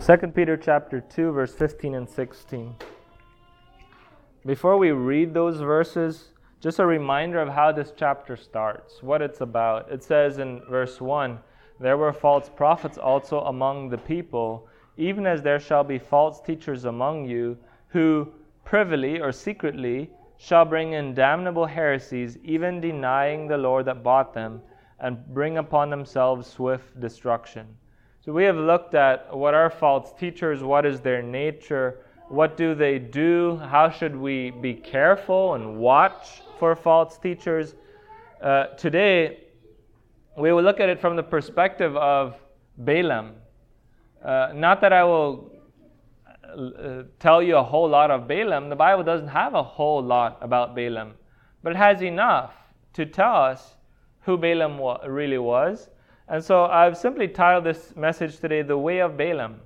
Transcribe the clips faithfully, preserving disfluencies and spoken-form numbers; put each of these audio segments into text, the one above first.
Second Peter chapter two, verse fifteen and sixteen. Before we read those verses, just a reminder of how this chapter starts, what it's about. It says in verse one, "There were false prophets also among the people, even as there shall be false teachers among you, who privily or secretly shall bring in damnable heresies, even denying the Lord that bought them, and bring upon themselves swift destruction." So we have looked at what are false teachers, what is their nature, what do they do, how should we be careful and watch for false teachers. Uh, today, we will look at it from the perspective of Balaam. Uh, not that I will uh, tell you a whole lot of Balaam. The Bible doesn't have a whole lot about Balaam, but it has enough to tell us who Balaam wa- really was. And so I've simply titled this message today, "The Way of Balaam."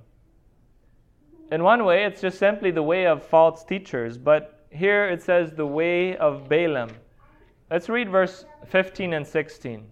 In one way, it's just simply the way of false teachers, but here it says the way of Balaam. Let's read verse fifteen and sixteen.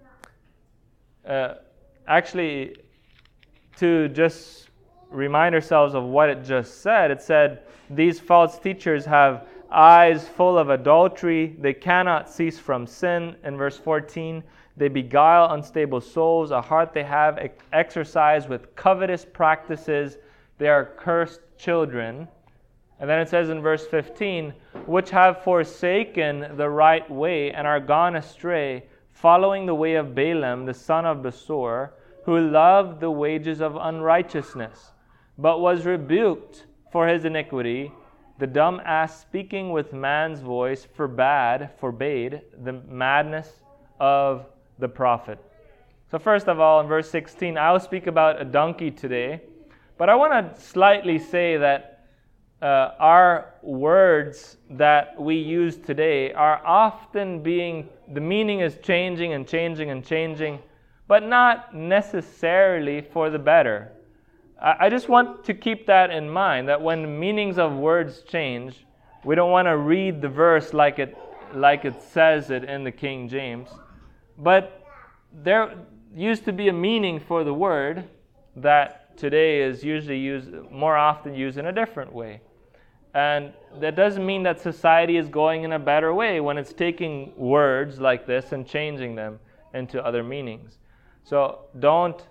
Uh, actually, to just remind ourselves of what it just said, it said, "These false teachers have eyes full of adultery. They cannot cease from sin." In verse fourteen, "They beguile unstable souls. A heart they have ex- exercised with covetous practices. They are cursed children." And then it says in verse fifteen, "Which have forsaken the right way and are gone astray, following the way of Balaam, the son of Besor, who loved the wages of unrighteousness, but was rebuked for his iniquity. The dumb ass, speaking with man's voice, forbade, forbade the madness of the prophet." So first of all, in verse sixteen, I will speak about a donkey today, but I want to slightly say that uh, our words that we use today are often being, the meaning is changing and changing and changing, but not necessarily for the better. I, I just want to keep that in mind, that when meanings of words change, we don't want to read the verse like it like it says it in the King James. But there used to be a meaning for the word that today is usually used, more often used in a different way. And that doesn't mean that society is going in a better way when it's taking words like this and changing them into other meanings. So don't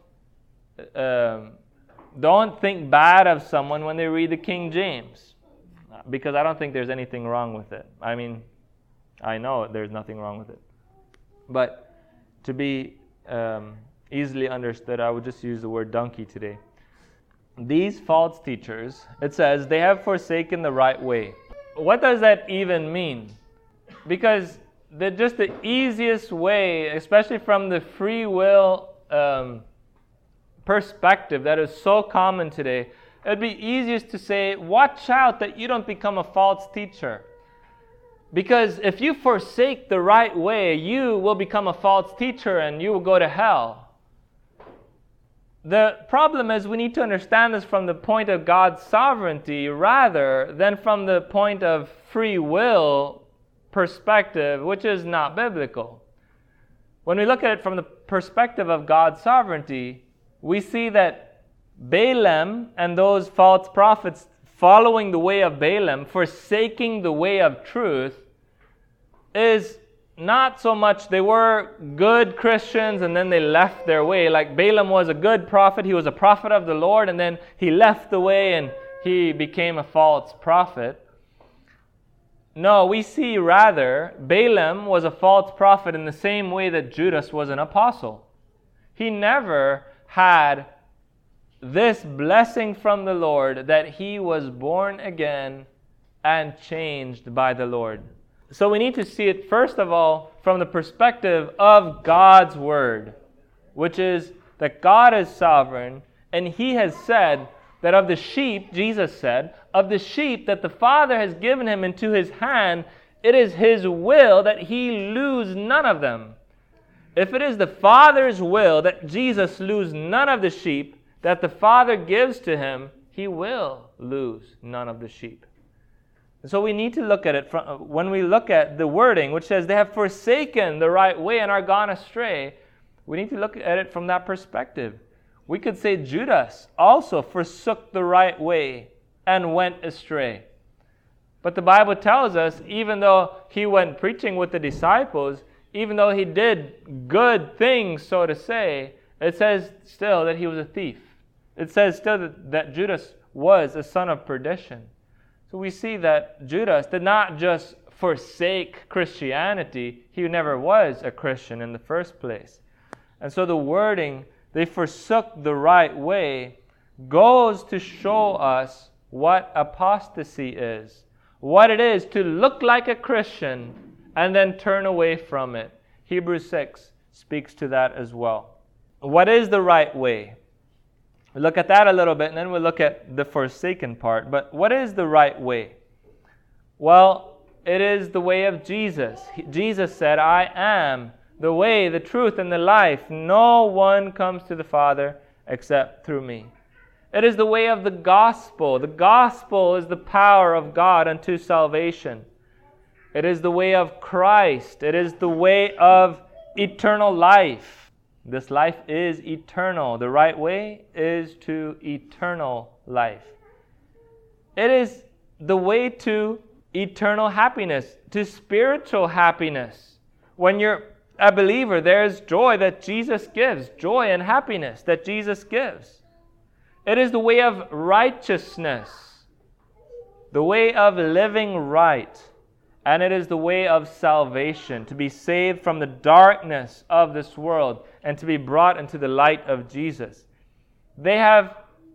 um, don't think bad of someone when they read the King James, because I don't think there's anything wrong with it. I mean, I know there's nothing wrong with it. But to be um, easily understood, I would just use the word donkey today. These false teachers, it says, they have forsaken the right way. What does that even mean? Because the, just the easiest way, especially from the free will um, perspective that is so common today, it would be easiest to say, watch out that you don't become a false teacher. Because if you forsake the right way, you will become a false teacher and you will go to hell. The problem is we need to understand this from the point of God's sovereignty rather than from the point of free will perspective, which is not biblical. When we look at it from the perspective of God's sovereignty, we see that Balaam and those false prophets following the way of Balaam, forsaking the way of truth, is not so much they were good Christians and then they left their way. Like Balaam was a good prophet, he was a prophet of the Lord, and then he left the way and he became a false prophet. No, we see rather Balaam was a false prophet in the same way that Judas was an apostle. He never had this blessing from the Lord that he was born again and changed by the Lord. So we need to see it, first of all, from the perspective of God's Word, which is that God is sovereign, and He has said that of the sheep, Jesus said, of the sheep that the Father has given Him into His hand, it is His will that He lose none of them. If it is the Father's will that Jesus lose none of the sheep that the Father gives to Him, He will lose none of the sheep. So we need to look at it from, when we look at the wording, which says they have forsaken the right way and are gone astray, we need to look at it from that perspective. We could say Judas also forsook the right way and went astray. But the Bible tells us, even though he went preaching with the disciples, even though he did good things, so to say, it says still that he was a thief. It says still that, that Judas was a son of perdition. So we see that Judas did not just forsake Christianity. He never was a Christian in the first place. And so the wording, they forsook the right way, goes to show us what apostasy is. What it is to look like a Christian and then turn away from it. Hebrews six speaks to that as well. What is the right way? We'll look at that a little bit, and then we'll look at the forsaken part. But what is the right way? Well, it is the way of Jesus. He, Jesus said, I am the way, the truth, and the life. No one comes to the Father except through me. It is the way of the gospel. The gospel is the power of God unto salvation. It is the way of Christ. It is the way of eternal life. This life is eternal. The right way is to eternal life. It is the way to eternal happiness, to spiritual happiness. When you're a believer, there is joy that Jesus gives, joy and happiness that Jesus gives. It is the way of righteousness, the way of living right. And it is the way of salvation, to be saved from the darkness of this world and to be brought into the light of Jesus. They have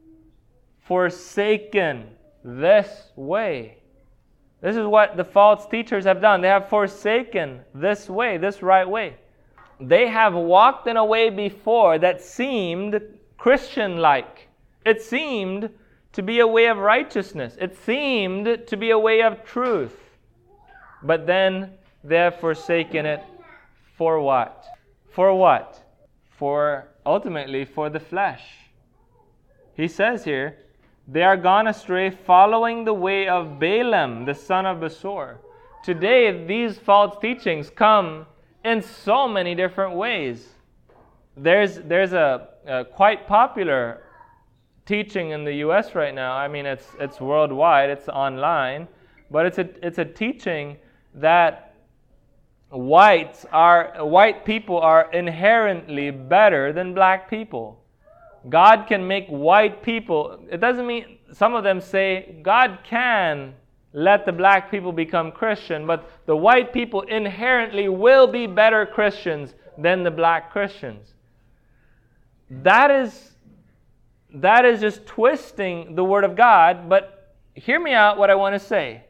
forsaken this way. This is what the false teachers have done. They have forsaken this way, this right way. They have walked in a way before that seemed Christian-like. It seemed to be a way of righteousness. It seemed to be a way of truth. But then they have forsaken it for what? For what? For, ultimately, for the flesh. He says here, they are gone astray following the way of Balaam, the son of Besor. Today, these false teachings come in so many different ways. There's, there's a, a quite popular teaching in the U S right now. I mean, it's, it's worldwide, it's online, but it's a, it's a teaching that whites are white people are inherently better than black people. God can make white people, it doesn't mean, some of them say God can let the black people become Christian, but the white people inherently will be better Christians than the black Christians. That is that is just twisting the Word of God, but hear me out what I want to say.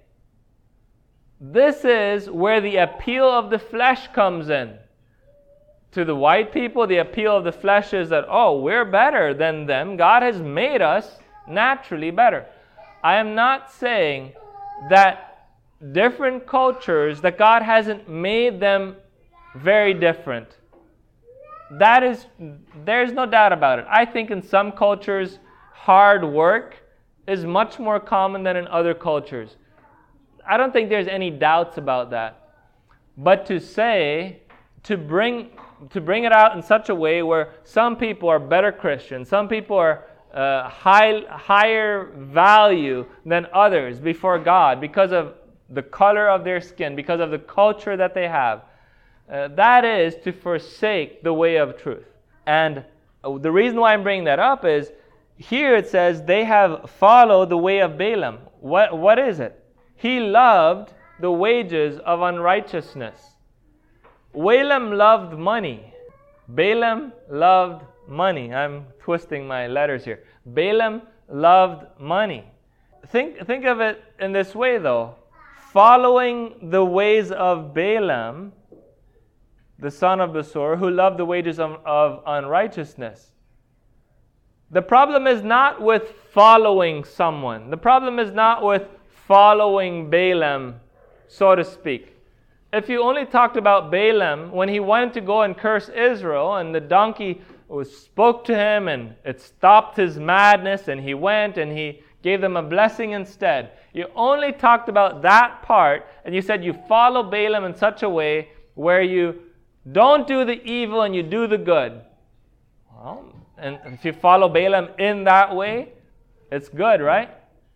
This is where the appeal of the flesh comes in. To the white people, the appeal of the flesh is that, oh, we're better than them. God has made us naturally better. I am not saying that different cultures, that God hasn't made them very different. That is, there's no doubt about it. I think in some cultures, hard work is much more common than in other cultures. I don't think there's any doubts about that. But to say, to bring to bring it out in such a way where some people are better Christians, some people are uh, high, higher value than others before God because of the color of their skin, because of the culture that they have, uh, that is to forsake the way of truth. And uh, the reason why I'm bringing that up is, here it says they have followed the way of Balaam. What What is it? He loved the wages of unrighteousness. Balaam loved money. Balaam loved money. I'm twisting my letters here. Balaam loved money. Think, think of it in this way, though. Following the ways of Balaam, the son of Besor, who loved the wages of, of unrighteousness. The problem is not with following someone. The problem is not with following Balaam, so to speak. If you only talked about Balaam when he wanted to go and curse Israel, and the donkey was, spoke to him and it stopped his madness, and he went and he gave them a blessing instead. You only talked about that part, and you said you follow Balaam in such a way where you don't do the evil and you do the good. Well, and if you follow Balaam in that way, it's good, right?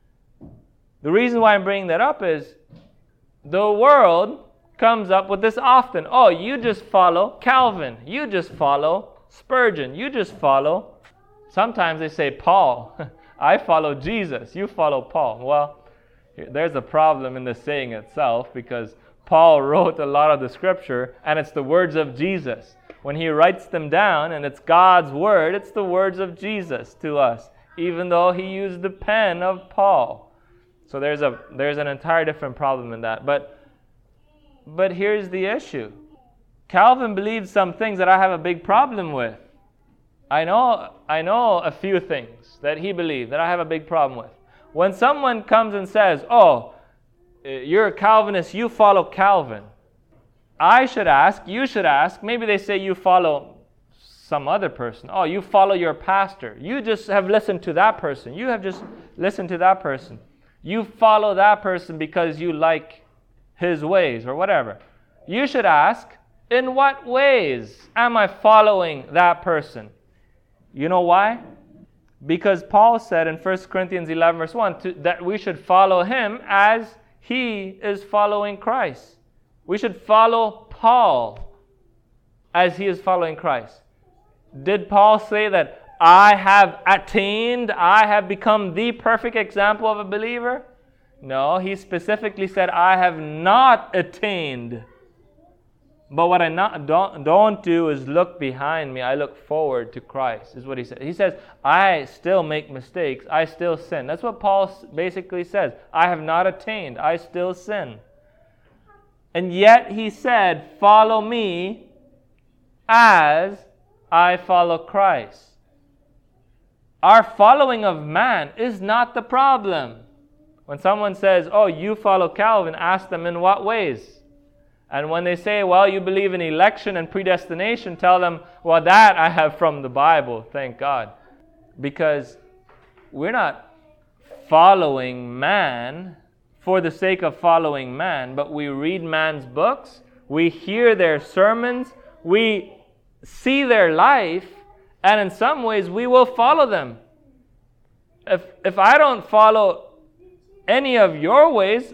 The reason why I'm bringing that up is the world comes up with this often. Oh, you just follow Calvin. You just follow Spurgeon. You just follow, sometimes they say Paul. I follow Jesus. You follow Paul. Well, there's a problem in the saying itself, because Paul wrote a lot of the scripture and it's the words of Jesus. When he writes them down and it's God's word, it's the words of Jesus to us, even though he used the pen of Paul. So there's a there's an entire different problem in that. But but here's the issue. Calvin believed some things that I have a big problem with. I know I know a few things that he believed that I have a big problem with. When someone comes and says, "Oh, you're a Calvinist, you follow Calvin," I should ask, you should ask, maybe they say you follow some other person. Oh, you follow your pastor. You just have listened to that person. You have just listened to that person. You follow that person because you like his ways or whatever. You should ask, in what ways am I following that person? You know why? Because Paul said in First Corinthians eleven verse one to, that we should follow him as he is following Christ. We should follow Paul as he is following Christ. Did Paul say that I have attained, I have become the perfect example of a believer? No, he specifically said, I have not attained. But what I not, don't, don't do is look behind me. I look forward to Christ, is what he said. He says, I still make mistakes. I still sin. That's what Paul basically says. I have not attained. I still sin. And yet he said, follow me as I follow Christ. Our following of man is not the problem. When someone says, oh, you follow Calvin, ask them in what ways? And when they say, well, you believe in election and predestination, tell them, well, that I have from the Bible, thank God. Because we're not following man for the sake of following man, but we read man's books, we hear their sermons, we see their life, and in some ways we will follow them. If if I don't follow any of your ways,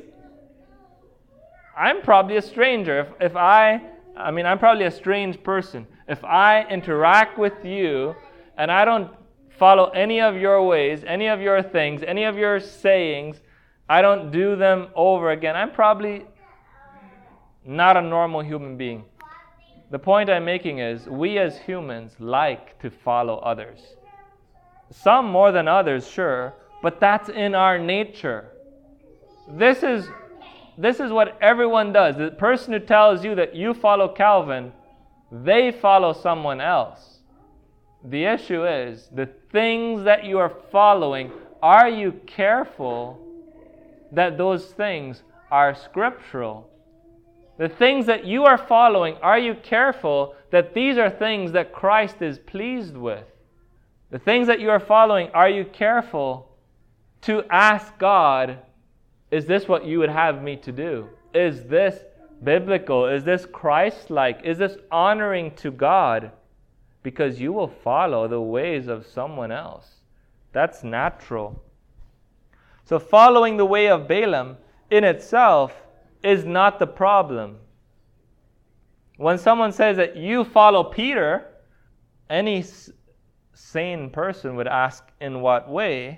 I'm probably a stranger. If if I, I mean, I'm probably a strange person. If I interact with you and I don't follow any of your ways, any of your things, any of your sayings, I don't do them over again, I'm probably not a normal human being. The point I'm making is, we as humans like to follow others. Some more than others, sure, but that's in our nature. This is This is what everyone does. The person who tells you that you follow Calvin, they follow someone else. The issue is, the things that you are following, are you careful that those things are scriptural? The things that you are following, are you careful that these are things that Christ is pleased with? The things that you are following, are you careful to ask God, is this what you would have me to do? Is this biblical? Is this Christ-like? Is this honoring to God? Because you will follow the ways of someone else. That's natural. So following the way of Balaam in itself is not the problem. When someone says that you follow Peter, any s- sane person would ask, in what way?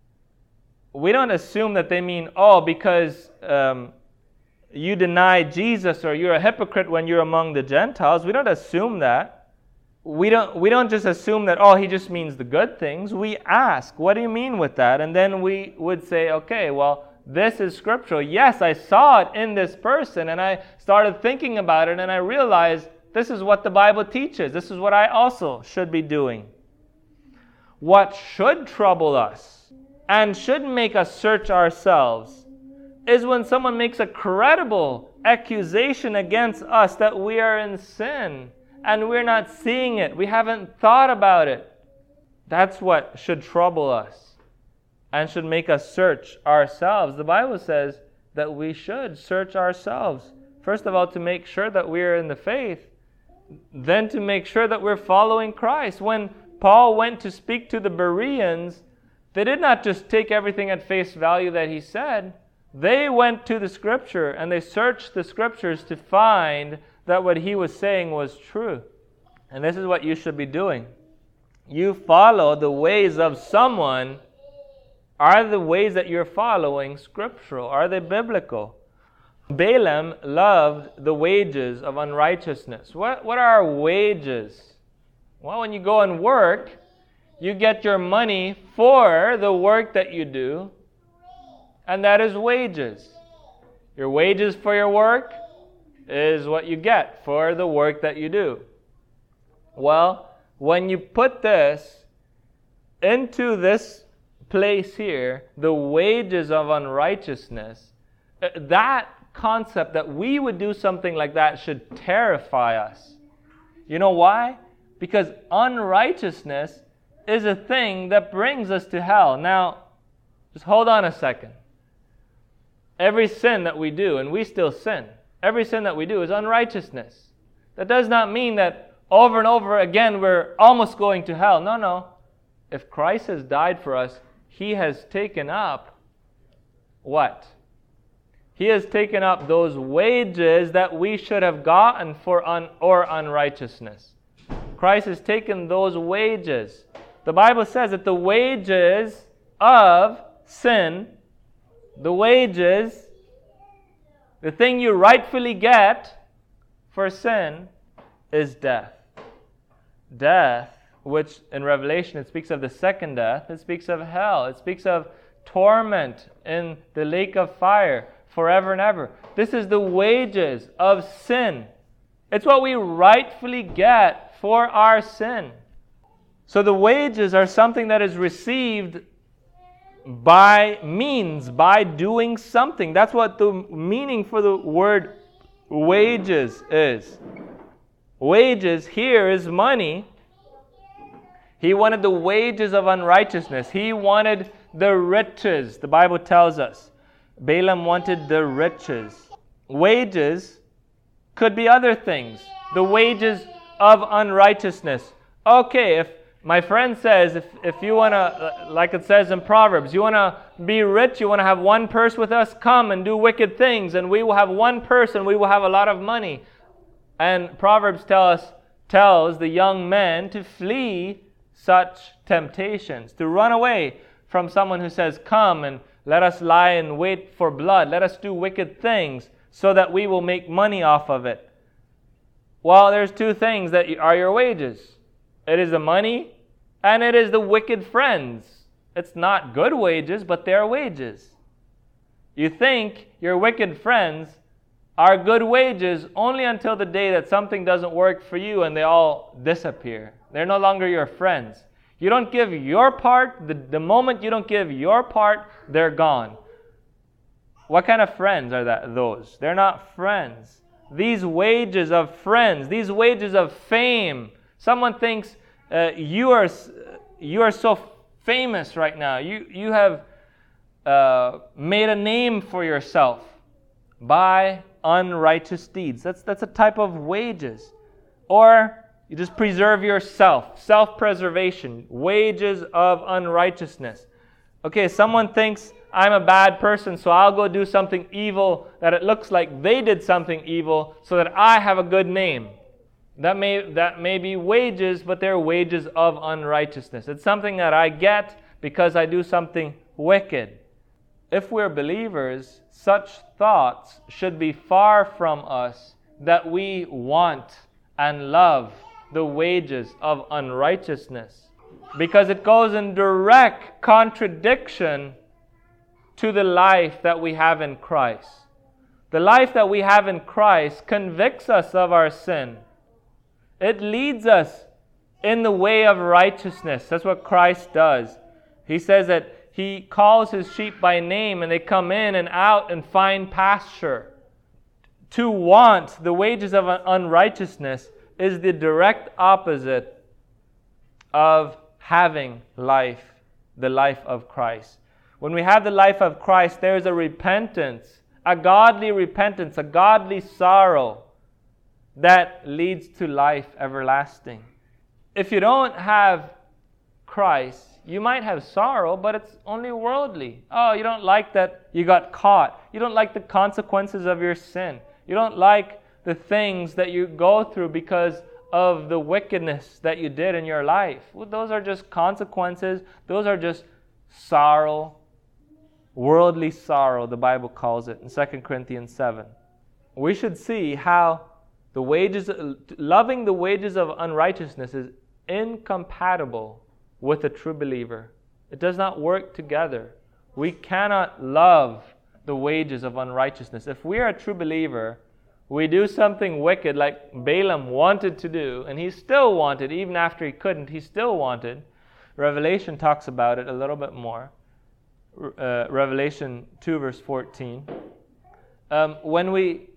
We don't assume that they mean, oh, because um, you deny Jesus or you're a hypocrite when you're among the Gentiles. We don't assume that. We don't, we don't just assume that, oh, he just means the good things. We ask, what do you mean with that? And then we would say, okay, well, this is scriptural. Yes, I saw it in this person, and I started thinking about it, and I realized this is what the Bible teaches. This is what I also should be doing. What should trouble us and should make us search ourselves is when someone makes a credible accusation against us that we are in sin and we're not seeing it. We haven't thought about it. That's what should trouble us and should make us search ourselves. The Bible says that we should search ourselves. First of all, to make sure that we're in the faith, then to make sure that we're following Christ. When Paul went to speak to the Bereans, they did not just take everything at face value that he said. They went to the Scripture and they searched the Scriptures to find that what he was saying was true. And this is what you should be doing. You follow the ways of someone. Are the ways that you're following scriptural? Are they biblical? Balaam loved the wages of unrighteousness. What, what are wages? Well, when you go and work, you get your money for the work that you do, and that is wages. Your wages for your work is what you get for the work that you do. Well, when you put this into this place here, the wages of unrighteousness, that concept that we would do something like that should terrify us. You know why? Because unrighteousness is a thing that brings us to hell. Now, just hold on a second. Every sin that we do, and we still sin, every sin that we do is unrighteousness. That does not mean that over and over again we're almost going to hell. No, no. If Christ has died for us, He has taken up what? He has taken up those wages that we should have gotten for un, or unrighteousness. Christ has taken those wages. The Bible says that the wages of sin, the wages, the thing you rightfully get for sin is death. Death, which in Revelation it speaks of the second death, it speaks of hell, it speaks of torment in the lake of fire forever and ever. This is the wages of sin. It's what we rightfully get for our sin. So the wages are something that is received by means, by doing something. That's what the meaning for the word wages is. Wages here is money. He wanted the wages of unrighteousness. He wanted the riches. The Bible tells us Balaam wanted the riches. Wages could be other things. The wages of unrighteousness. Okay, if my friend says, if, if you want to, like it says in Proverbs, you want to be rich, you want to have one purse with us, come and do wicked things, and we will have one purse and we will have a lot of money. And Proverbs tell us, tells the young men to flee such temptations, to run away from someone who says, come and let us lie and wait for blood. Let us do wicked things so that we will make money off of it. Well, there's two things that are your wages. It is the money and it is the wicked friends. It's not good wages, but they're wages. You think your wicked friends are good wages only until the day that something doesn't work for you and they all disappear. They're no longer your friends. You don't give your part, the, the moment you don't give your part, they're gone. What kind of friends are that? Those? They're not friends. These wages of friends, these wages of fame. Someone thinks uh, you are you are so famous right now. You you have uh, made a name for yourself by unrighteous deeds. That's that's a type of wages. Or you just preserve yourself. Self-preservation. Wages of unrighteousness. Okay, someone thinks I'm a bad person, so I'll go do something evil that it looks like they did something evil so that I have a good name. That may that may be wages, but they're wages of unrighteousness. It's something that I get because I do something wicked. If we're believers, such thoughts should be far from us, that we want and love the wages of unrighteousness, because it goes in direct contradiction to the life that we have in Christ. The life that we have in Christ convicts us of our sin. It leads us in the way of righteousness. That's what Christ does. He says that He calls His sheep by name and they come in and out and find pasture. To want the wages of unrighteousness is the direct opposite of having life, the life of Christ. When we have the life of Christ, there is a repentance, a godly repentance, a godly sorrow that leads to life everlasting. If you don't have Christ, you might have sorrow, but it's only worldly. Oh, you don't like that you got caught. You don't like the consequences of your sin. You don't like the things that you go through because of the wickedness that you did in your life. Well, those are just consequences. Those are just sorrow, worldly sorrow, the Bible calls it in Second Corinthians seven. We should see how the wages, loving the wages of unrighteousness is incompatible with a true believer. It does not work together. We cannot love the wages of unrighteousness. If we are a true believer, we do something wicked like Balaam wanted to do, and he still wanted, even after he couldn't, he still wanted. Revelation talks about it a little bit more. Uh, Revelation two verse fourteen. Um, when we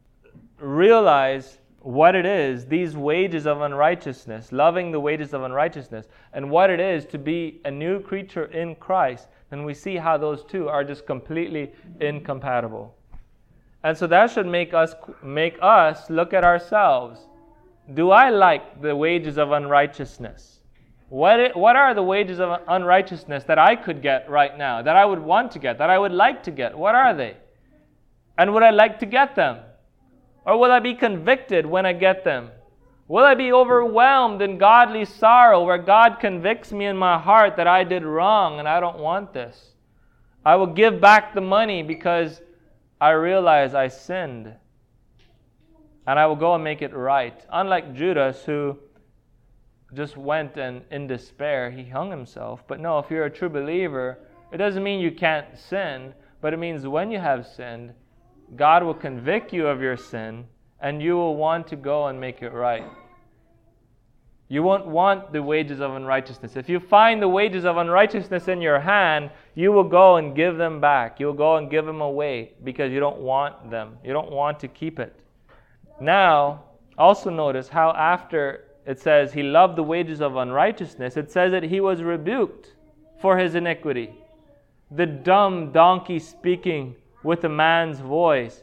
realize what it is, these wages of unrighteousness, loving the wages of unrighteousness, and what it is to be a new creature in Christ, then we see how those two are just completely incompatible. And so that should make us make us look at ourselves. Do I like the wages of unrighteousness? What it, what are the wages of unrighteousness that I could get right now, that I would want to get, that I would like to get? What are they? And would I like to get them? Or will I be convicted when I get them? Will I be overwhelmed in godly sorrow where God convicts me in my heart that I did wrong and I don't want this? I will give back the money because I realize I sinned. And I will go and make it right. Unlike Judas, who just went and in despair, he hung himself. But no, if you're a true believer, it doesn't mean you can't sin, but it means when you have sinned, God will convict you of your sin, and you will want to go and make it right. You won't want the wages of unrighteousness. If you find the wages of unrighteousness in your hand, you will go and give them back. You'll go and give them away because you don't want them. You don't want to keep it. Now, also notice how after it says he loved the wages of unrighteousness, it says that he was rebuked for his iniquity. The dumb donkey speaking with a man's voice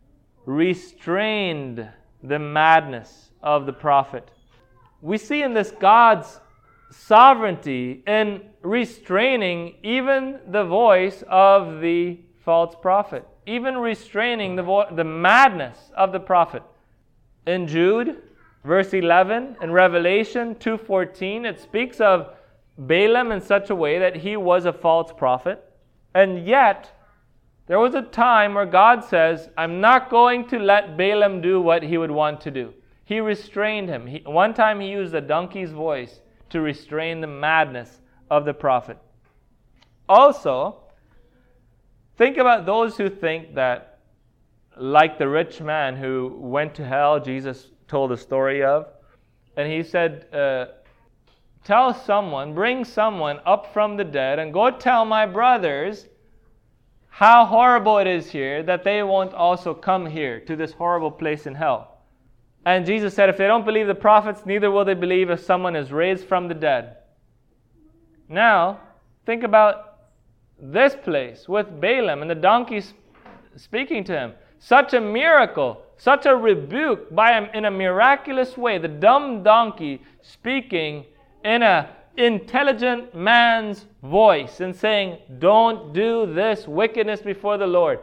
restrained the madness of the prophet. We see in this God's sovereignty in restraining even the voice of the false prophet, even restraining the vo- the madness of the prophet. In Jude, verse eleven, in Revelation two fourteen, it speaks of Balaam in such a way that he was a false prophet, and yet there was a time where God says, I'm not going to let Balaam do what he would want to do. He restrained him. He, one time he used a donkey's voice to restrain the madness of the prophet. Also, think about those who think that, like the rich man who went to hell, Jesus told a story of, and he said, uh, tell someone, bring someone up from the dead and go tell my brothers how horrible it is here that they won't also come here to this horrible place in hell. And Jesus said, if they don't believe the prophets, neither will they believe if someone is raised from the dead. Now, think about this place with Balaam and the donkey speaking to him. Such a miracle, such a rebuke by him in a miraculous way. The dumb donkey speaking in a intelligent man's voice and saying, don't do this wickedness before the Lord.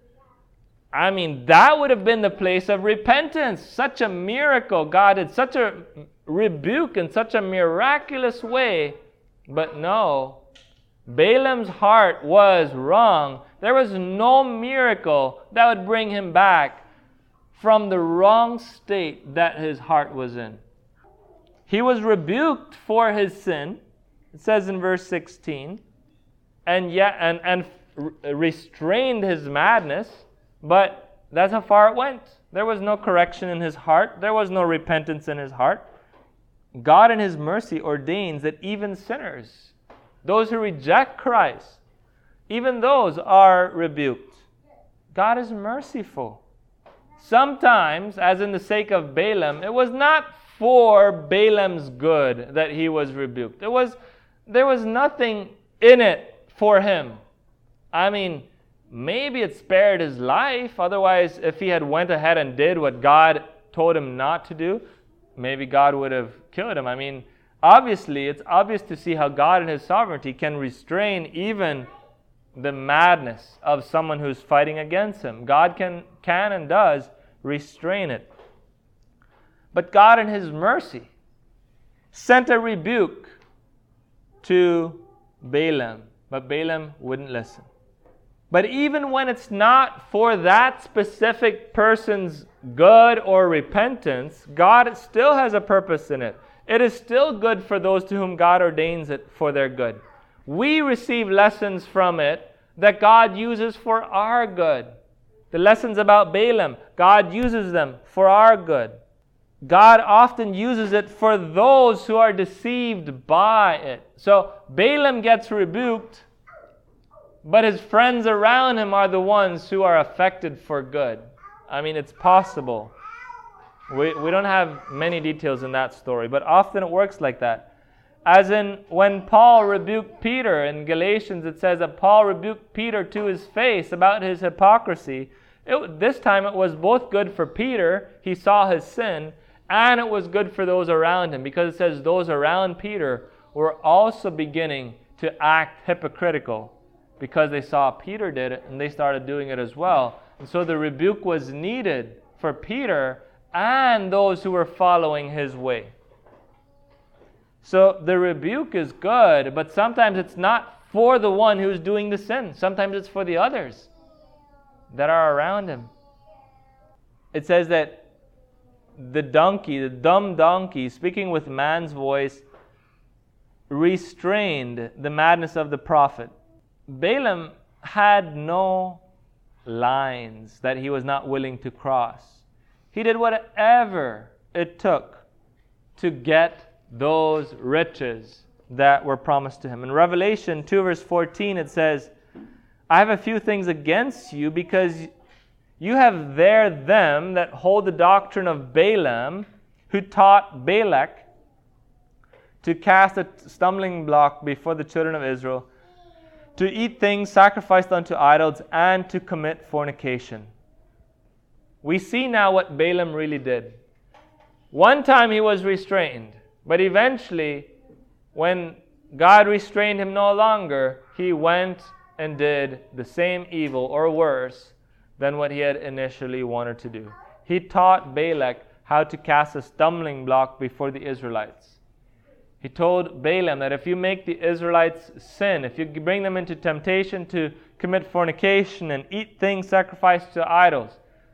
I mean, that would have been the place of repentance. Such a miracle. God did such a rebuke in such a miraculous way. But no, Balaam's heart was wrong. There was no miracle that would bring him back from the wrong state that his heart was in. He was rebuked for his sin. It says in verse sixteen, and yet and, and restrained his madness, but that's how far it went. There was no correction in his heart. There was no repentance in his heart. God in his mercy ordains that even sinners, those who reject Christ, even those are rebuked. God is merciful. Sometimes, as in the sake of Balaam, it was not for Balaam's good that he was rebuked. It was, there was nothing in it for him. I mean, maybe it spared his life. Otherwise, if he had went ahead and did what God told him not to do, maybe God would have killed him. I mean, obviously, it's obvious to see how God in His sovereignty can restrain even the madness of someone who's fighting against Him. God can, can and does restrain it. But God in His mercy sent a rebuke to Balaam, but Balaam wouldn't listen. But even when it's not for that specific person's good or repentance, God still has a purpose in it. It is still good for those to whom God ordains it for their good. We receive lessons from it that God uses for our good. The lessons about Balaam, God uses them for our good. God often uses it for those who are deceived by it. So Balaam gets rebuked, but his friends around him are the ones who are affected for good. I mean, it's possible. We, we don't have many details in that story, but often it works like that. As in, when Paul rebuked Peter in Galatians, it says that Paul rebuked Peter to his face about his hypocrisy. It, this time it was both good for Peter, he saw his sin, and it was good for those around him, because it says those around Peter were also beginning to act hypocritical because they saw Peter did it and they started doing it as well. And so the rebuke was needed for Peter and those who were following his way. So the rebuke is good, but sometimes it's not for the one who's doing the sin. Sometimes it's for the others that are around him. It says that the donkey, the dumb donkey, speaking with man's voice, restrained the madness of the prophet. Balaam had no lines that he was not willing to cross. He did whatever it took to get those riches that were promised to him. In Revelation two verse fourteen it says, I have a few things against you, because you have there them that hold the doctrine of Balaam, who taught Balak to cast a stumbling block before the children of Israel, to eat things sacrificed unto idols, and to commit fornication. We see now what Balaam really did. One time he was restrained, but eventually, when God restrained him no longer, he went and did the same evil or worse than what he had initially wanted to do. He taught Balak how to cast a stumbling block before the Israelites. He told Balaam that if you make the Israelites sin, if you bring them into temptation to commit fornication and eat things sacrificed to idols,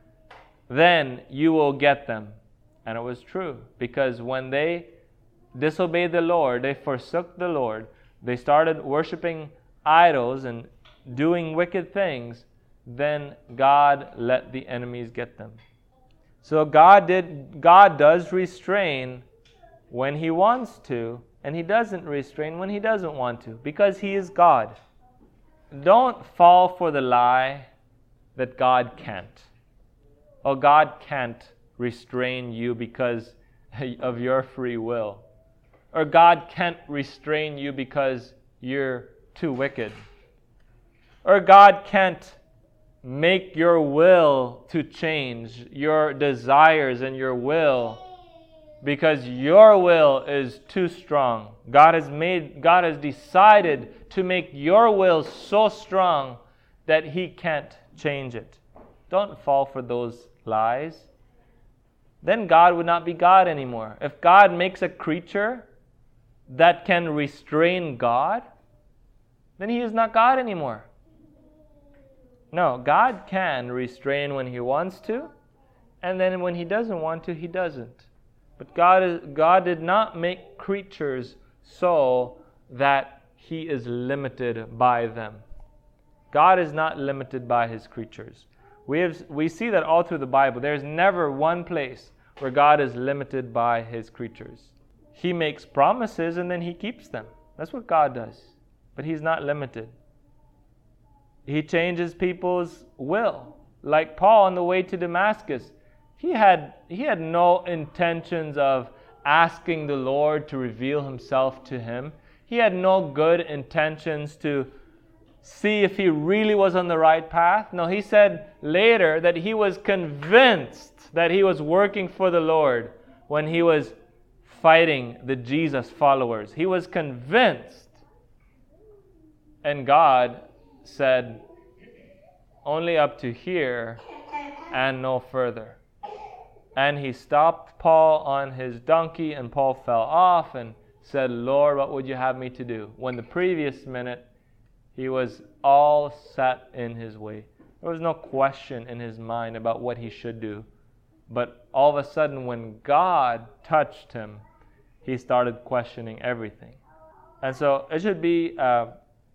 then you will get them. And it was true, because when they disobeyed the Lord, they forsook the Lord, they started worshiping idols and doing wicked things, then God let the enemies get them. So God did. God does restrain when He wants to, and He doesn't restrain when He doesn't want to, because He is God. Don't fall for the lie that God can't. Oh, God can't restrain you because of your free will. Or God can't restrain you because you're too wicked. Or God can't make your will to change, your desires and your will, because your will is too strong. God has made, God has decided to make your will so strong that He can't change it. Don't fall for those lies. Then God would not be God anymore. If God makes a creature that can restrain God, then He is not God anymore. No, God can restrain when He wants to, and then when He doesn't want to, He doesn't. But God is, God did not make creatures so that He is limited by them. God is not limited by His creatures. We have we see that all through the Bible. There's never one place where God is limited by His creatures. He makes promises and then He keeps them. That's what God does. But He's not limited. He changes people's will. Like Paul on the way to Damascus. He had, he had no intentions of asking the Lord to reveal Himself to him. He had no good intentions to see if he really was on the right path. No, he said later that he was convinced that he was working for the Lord when he was fighting the Jesus followers. He was convinced. And God said, only up to here and no further. And he stopped Paul on his donkey, and Paul fell off and said, Lord, what would you have me to do? When the previous minute, he was all set in his way. There was no question in his mind about what he should do. But all of a sudden, when God touched him, he started questioning everything. And so it should be an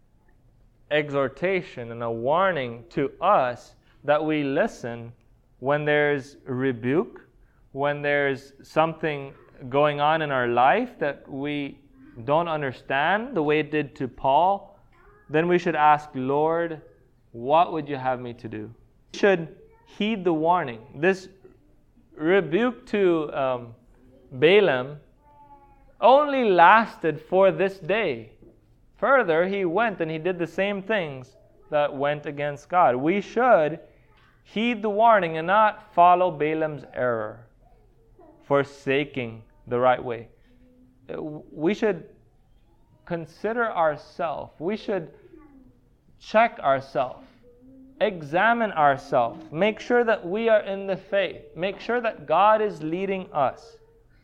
exhortation and a warning to us that we listen when there's rebuke, when there's something going on in our life that we don't understand the way it did to Paul. Then we should ask, Lord, what would you have me to do? We should heed the warning. This rebuke to um, Balaam only lasted for this day. Further, he went and he did the same things that went against God. We should heed the warning and not follow Balaam's error, forsaking the right way. We should consider ourselves. We should check ourselves. Examine ourselves. Make sure that we are in the faith. Make sure that God is leading us.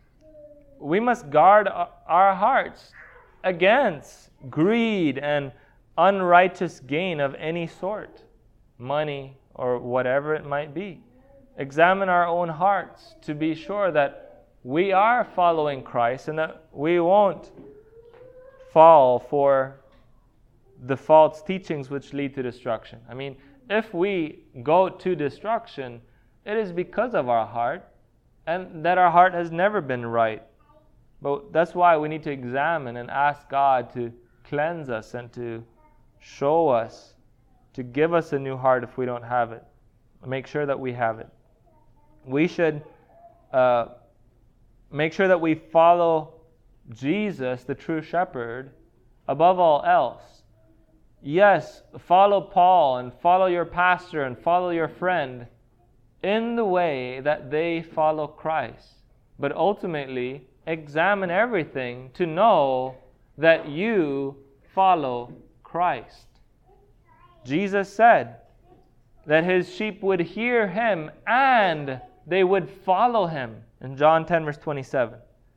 We must guard our hearts against greed and unrighteous gain of any sort, money or whatever it might be. Examine our own hearts to be sure that we are following Christ and that we won't fall for the false teachings which lead to destruction. I mean, if we go to destruction, it is because of our heart and that our heart has never been right. But that's why we need to examine and ask God to cleanse us and to show us, to give us a new heart if we don't have it. Make sure that we have it. We should uh, make sure that we follow Jesus, the true shepherd, above all else. Yes, follow Paul and follow your pastor and follow your friend in the way that they follow Christ. But ultimately, examine everything to know that you follow Christ. Jesus said that his sheep would hear him and they would follow him in John ten, verse twenty-seven.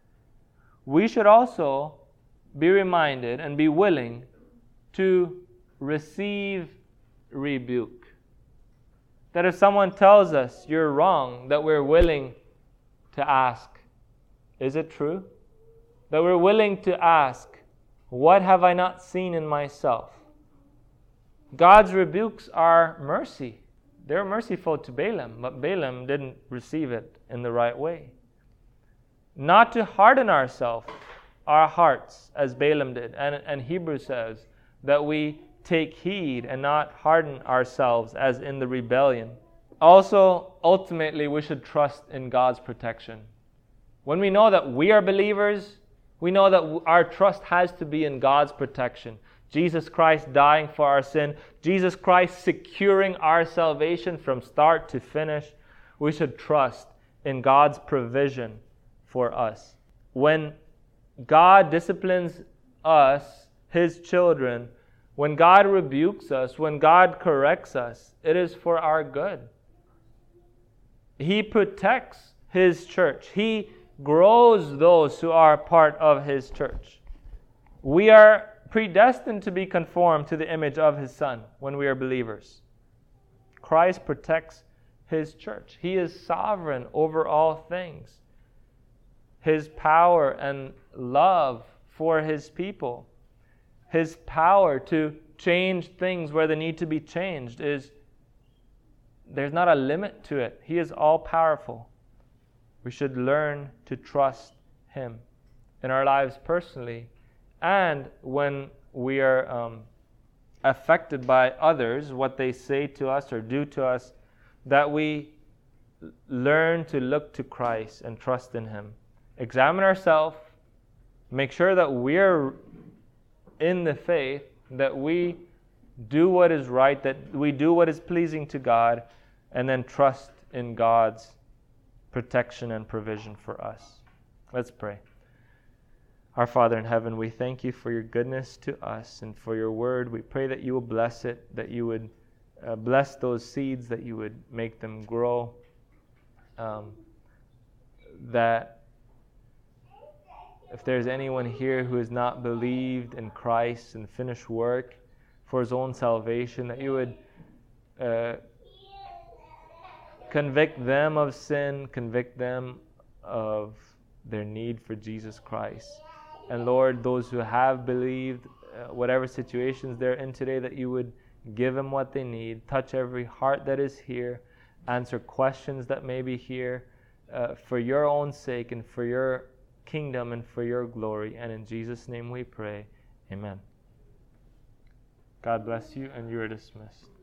We should also be reminded and be willing to receive rebuke. That if someone tells us you're wrong, that we're willing to ask, is it true? That we're willing to ask, what have I not seen in myself? God's rebukes are mercy. They're merciful to Balaam, but Balaam didn't receive it in the right way. Not to harden ourselves, our hearts, as Balaam did. And, and Hebrews says that we take heed and not harden ourselves as in the rebellion. Also, ultimately, we should trust in God's protection. When we know that we are believers, we know that our trust has to be in God's protection. Jesus Christ dying for our sin, Jesus Christ securing our salvation from start to finish. We should trust in God's provision for us. When God disciplines us, his children, when God rebukes us, when God corrects us, it is for our good. He protects his church. He grows those who are part of his church. We are predestined to be conformed to the image of his Son when we are believers. Christ protects his church. He is sovereign over all things. His power and love for his people, his power to change things where they need to be changed, is there's not a limit to it. He is all powerful. We should learn to trust him in our lives personally, and when we are um, affected by others, what they say to us or do to us, that we learn to look to Christ and trust in him. Examine ourselves, make sure that we're in the faith, that we do what is right, that we do what is pleasing to God, and then trust in God's protection and provision for us. Let's pray. Our Father in heaven, we thank you for your goodness to us and for your word. We pray that you will bless it, that you would uh, bless those seeds, that you would make them grow, um, that if there's anyone here who has not believed in Christ and finished work for his own salvation, that you would uh, convict them of sin, convict them of their need for Jesus Christ. And Lord, those who have believed, uh, whatever situations they're in today, that you would give them what they need, touch every heart that is here, answer questions that may be here, uh, for your own sake and for your kingdom and for your glory. And in Jesus' name we pray. Amen. God bless you, and you are dismissed.